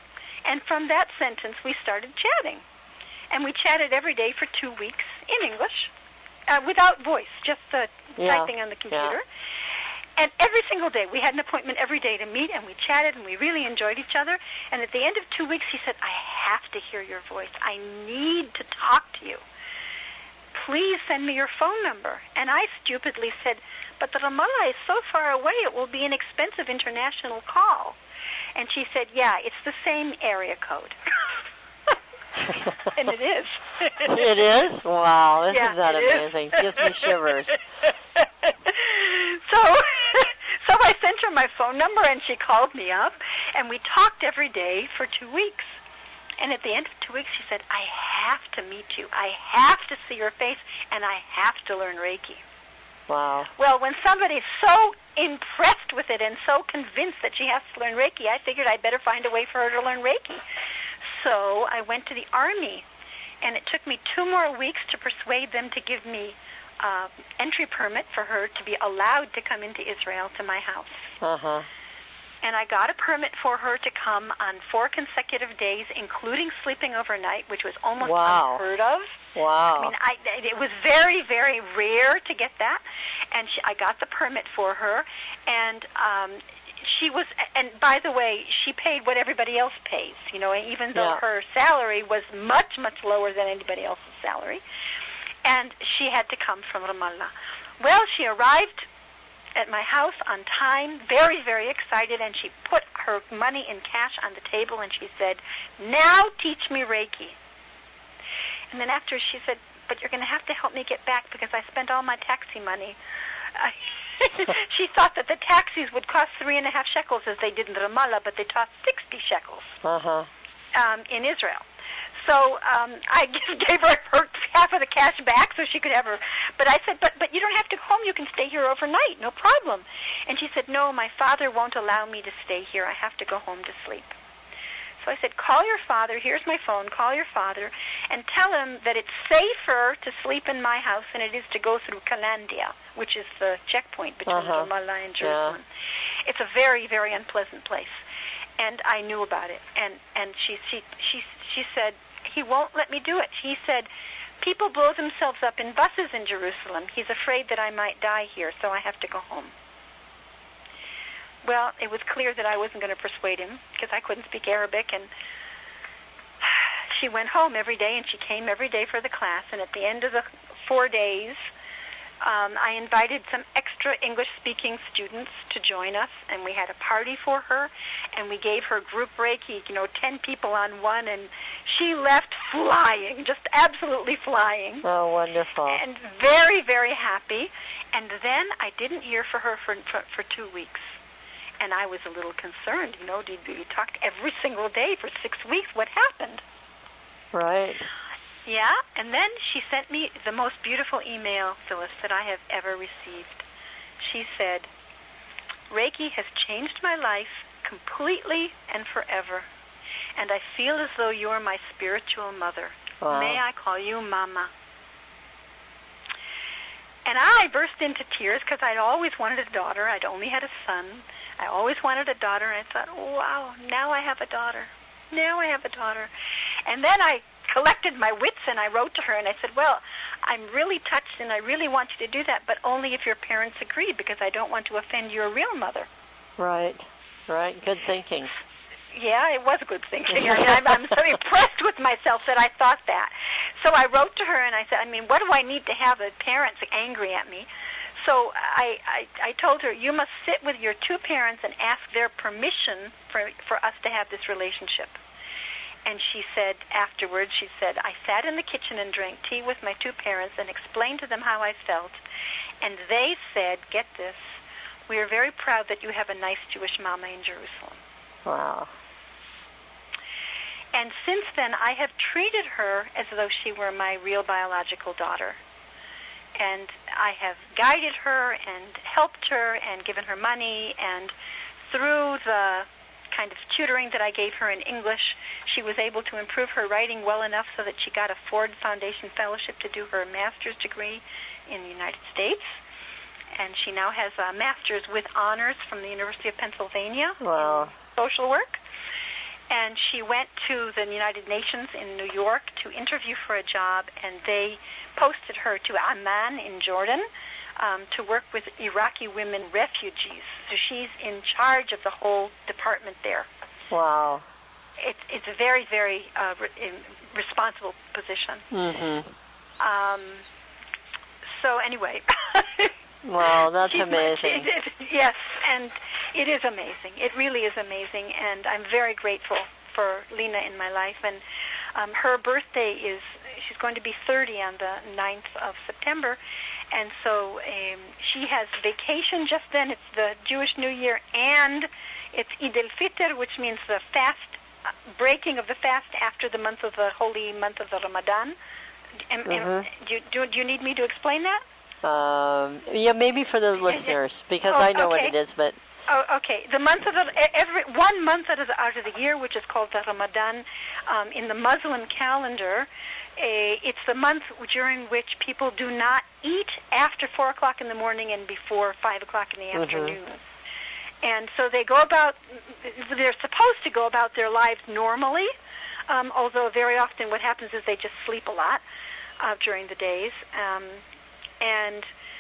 And from that sentence, we started chatting. And we chatted every day for two weeks in English, uh, without voice, just uh, yeah. typing on the computer. Yeah. And every single day, we had an appointment every day to meet, and we chatted, and we really enjoyed each other. And at the end of two weeks, he said, I have to hear your voice. I need to talk to you. Please send me your phone number. And I stupidly said, but the Ramallah is so far away, it will be an expensive international call. And she said, yeah, it's the same area code. And it is. It is? Wow, isn't yeah, that it amazing? Is. Gives me shivers. So, so I sent her my phone number, and she called me up, and we talked every day for two weeks. And at the end of two weeks, she said, I have to meet you. I have to see your face, and I have to learn Reiki. Wow. Well, when somebody's so impressed with it and so convinced that she has to learn Reiki, I figured I'd better find a way for her to learn Reiki. So I went to the Army, and it took me two more weeks to persuade them to give me uh, entry permit for her to be allowed to come into Israel to my house. Uh-huh. And I got a permit for her to come on four consecutive days, including sleeping overnight, which was almost wow. unheard of. Wow. I mean, I, it was very, very rare to get that. And she, I got the permit for her, and um, she was, and by the way, she paid what everybody else pays, you know, even though yeah. her salary was much, much lower than anybody else's salary. And she had to come from Ramallah. Well, she arrived at my house on time, very, very excited, and she put her money in cash on the table, and she said, now teach me Reiki. And then after she said, but you're going to have to help me get back because I spent all my taxi money. She thought that the taxis would cost three and a half shekels as they did in Ramallah, but they cost sixty shekels uh-huh. um, in Israel. So um, I gave her, her half of the cash back so she could have her. But I said, but but you don't have to go home. You can stay here overnight. No problem. And she said, no, my father won't allow me to stay here. I have to go home to sleep. So I said, call your father. Here's my phone. Call your father and tell him that it's safer to sleep in my house than it is to go through Kalandia, which is the checkpoint between uh-huh. Ramallah and Jerusalem. Yeah. It's a very, very unpleasant place. And I knew about it. And, and she, she, she, she said, he won't let me do it. He said, people blow themselves up in buses in Jerusalem. He's afraid that I might die here, so I have to go home. Well, it was clear that I wasn't going to persuade him because I couldn't speak Arabic, and she went home every day, and she came every day for the class, and at the end of the four days, um, I invited some extra English-speaking students to join us, and we had a party for her, and we gave her group Reiki, you know, ten people on one, and she left flying, just absolutely flying. Oh, wonderful. And very, very happy. And then I didn't hear from her for, for, for two weeks. And I was a little concerned, you know, did we talked every single day for six weeks? What happened? Right. Yeah, and then she sent me the most beautiful email, Phyllis, that I have ever received. She said, Reiki has changed my life completely and forever, and I feel as though you are my spiritual mother. Wow. May I call you Mama? And I burst into tears because I'd always wanted a daughter. I'd only had a son. I always wanted a daughter, and I thought, oh, wow, now I have a daughter. Now I have a daughter. And then I collected my wits, and I wrote to her, and I said, well, I'm really touched, and I really want you to do that, but only if your parents agree, because I don't want to offend your real mother. Right, right. Good thinking. Yeah, it was good thinking. I mean, I'm, I'm so impressed with myself that I thought that. So I wrote to her, and I said, I mean, what do I need to have the parents angry at me? So I, I, I told her, you must sit with your two parents and ask their permission for, for us to have this relationship. And she said afterwards, she said, I sat in the kitchen and drank tea with my two parents and explained to them how I felt. And they said, get this, we are very proud that you have a nice Jewish mama in Jerusalem. Wow. And since then, I have treated her as though she were my real biological daughter. And I have guided her and helped her and given her money. And through the kind of tutoring that I gave her in English, she was able to improve her writing well enough so that she got a Ford Foundation Fellowship to do her master's degree in the United States. And she now has a master's with honors from the University of Pennsylvania wow. in social work. and she went to the United Nations in New York to interview for a job, and they posted her to Amman in Jordan um, to work with Iraqi women refugees. So she's in charge of the whole department there. Wow. It's it's a very, very uh, re- responsible position. Mm-hmm. Um, so anyway. Wow, that's She's amazing. My, it, it, yes, and it is amazing. It really is amazing, and I'm very grateful for Lena in my life. And um, her birthday is, she's going to be thirty on the ninth of September, and so um, she has vacation just then. It's the Jewish New Year, and it's Eid al-Fitr, which means the fast, uh, breaking of the fast after the month of the holy month of the Ramadan. Am, Mm-hmm. am, do, you, do, do you need me to explain that? Um, yeah, maybe for the listeners, because Oh, I know okay. what it is, but... Oh, okay. The month of the every one month out of the, out of the year, which is called the Ramadan, um, in the Muslim calendar, a, it's the month during which people do not eat after four o'clock in the morning and before five o'clock in the Mm-hmm. afternoon. And so they go about. They're supposed to go about their lives normally, um, although very often what happens is they just sleep a lot uh, during the days, um, and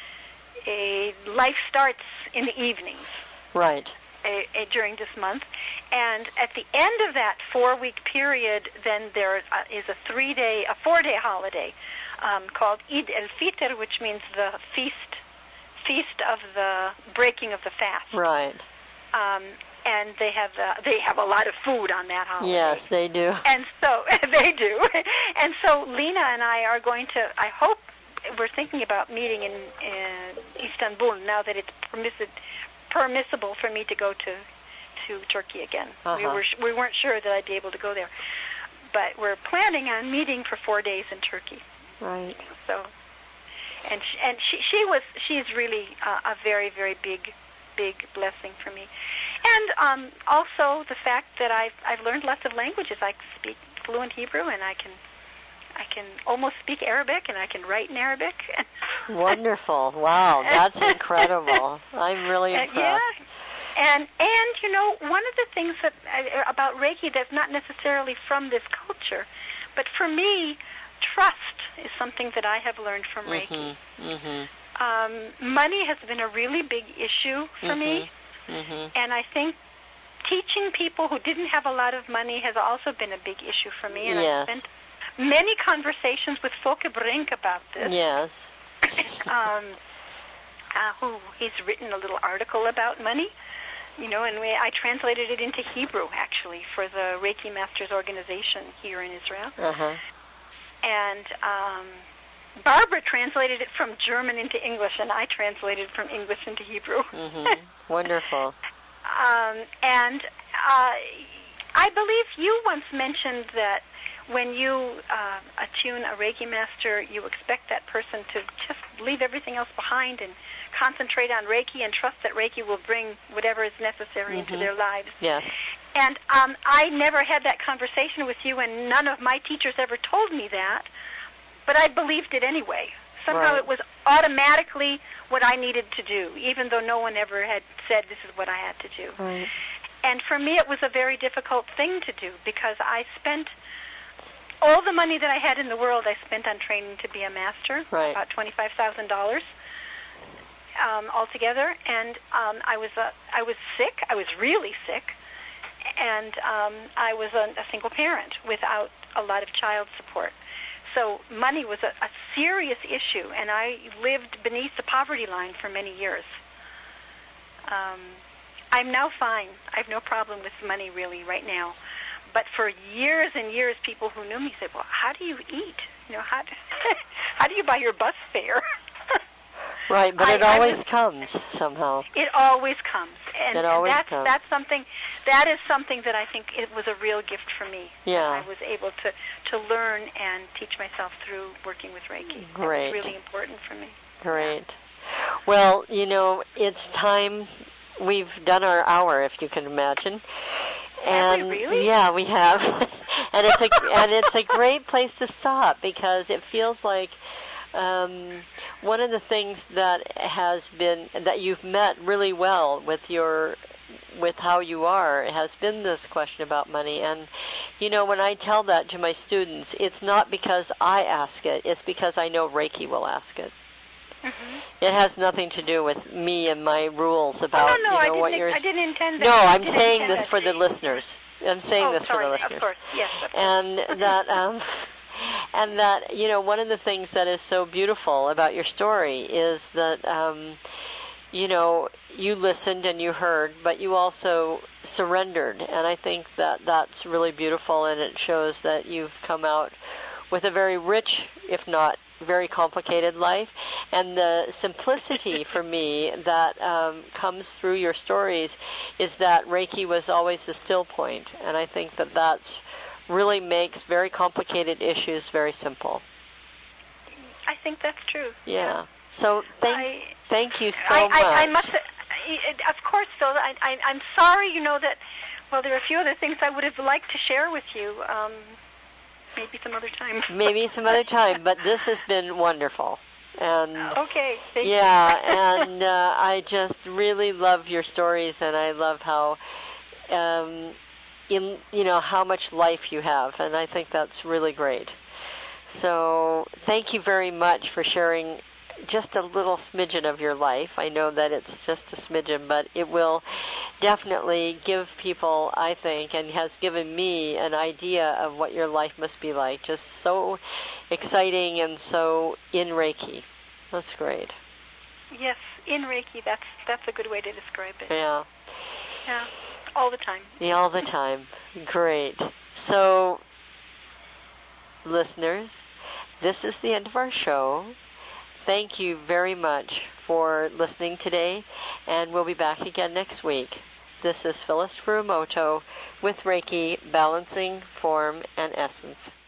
a life starts in the evenings. Right. A, a, during this month, and at the end of that four-week period, then there uh, is a three-day, a four-day holiday um, called Eid al-Fitr, which means the feast, feast of the breaking of the fast. Right. Um, and they have uh, they have a lot of food on that holiday. Yes, they do. And so they do, and so Lena and I are going to. I hope we're thinking about meeting in, in Istanbul now that it's permitted. permissible for me to go to to Turkey again. Uh-huh. We were we weren't sure that I'd be able to go there, but we're planning on meeting for four days in Turkey. Right. So, and she, and she she was she's really uh, a very very big big blessing for me, and um, also the fact that I've I've learned lots of languages. I speak fluent Hebrew, and I can I can almost speak Arabic, and I can write in Arabic. Wonderful. Wow, that's incredible. I'm really impressed. Uh, yeah. And, and you know, one of the things that uh, about Reiki that's not necessarily from this culture, but for me, trust is something that I have learned from Reiki. Mm-hmm. Mm-hmm. Um, money has been a really big issue for Mm-hmm. me, Mm-hmm. and I think teaching people who didn't have a lot of money has also been a big issue for me, and Yes. I've spent many conversations with Folke Brink about this. Yes. um, uh, who he's written a little article about money, you know, and we, I translated it into Hebrew, actually, for the Reiki Masters organization here in Israel. Uh-huh. And um, Barbara translated it from German into English, and I translated from English into Hebrew. Mm-hmm. Wonderful. Um, and uh, I believe you once mentioned that when you uh, attune a Reiki master, you expect that person to just leave everything else behind and concentrate on Reiki and trust that Reiki will bring whatever is necessary Mm-hmm. into their lives. Yes. And um, I never had that conversation with you, and none of my teachers ever told me that, but I believed it anyway. Somehow Right. it was automatically what I needed to do, even though no one ever had said this is what I had to do. Right. And for me, it was a very difficult thing to do because I spent all the money that I had in the world, I spent on training to be a master, Right. about twenty-five thousand dollars um, altogether. And um, I was uh, I was sick. I was really sick, and um, I was a, a single parent without a lot of child support. So money was a, a serious issue, and I lived beneath the poverty line for many years. Um, I'm now fine. I have no problem with money really right now. But for years and years, people who knew me said, well, how do you eat? You know, how do, how do you buy your bus fare? Right, but I- it I always was- comes somehow. It always comes. And, It always and that's, comes. that's something, that is something that I think it was a real gift for me. Yeah. I was able to, to learn and teach myself through working with Reiki. Great. That's really important for me. Great. Well, you know, it's time. We've done our hour, if you can imagine. Have we And really? yeah, we have. and it's a and it's a great place to stop because it feels like um, one of the things that has been that you've met really well with your with how you are has been this question about money. And, you know, when I tell that to my students, it's not because I ask it. It's because I know Reiki will ask it. Mm-hmm. It has nothing to do with me and my rules about, oh, no, no, you know, I what didn't, you're... I didn't intend that. No, I'm didn't saying this that for the be. listeners. I'm saying oh, this sorry, for the listeners. Of course, yes. Of course. And that... Um, And that, you know, one of the things that is so beautiful about your story is that, um, you know, you listened and you heard, but you also surrendered. And I think that that's really beautiful, and it shows that you've come out with a very rich, if not very complicated life. And the simplicity for me that um, comes through your stories is that Reiki was always the still point. And I think that that's really makes very complicated issues very simple. I think that's true. Yeah. yeah. So thank I, thank you so I, much. I, I must, of course, though, I, I, I'm sorry, you know, that, well, there are a few other things I would have liked to share with you. Um, maybe some other time. Maybe some other time, but this has been wonderful. And okay, thank yeah, and uh, I just really love your stories, and I love how... Um, in you know how much life you have, and I think that's really great. So thank you very much for sharing just a little smidgen of your life. I know that it's just a smidgen, but it will definitely give people, I think, and has given me an idea of what your life must be like. Just so exciting and so in Reiki. That's great. Yes, in Reiki, that's that's a good way to describe it. Yeah. Yeah. All the time. Yeah, all the time. Great. So, listeners, this is the end of our show. Thank you very much for listening today, and we'll be back again next week. This is Phyllis Furumoto with Reiki, Balancing Form and Essence.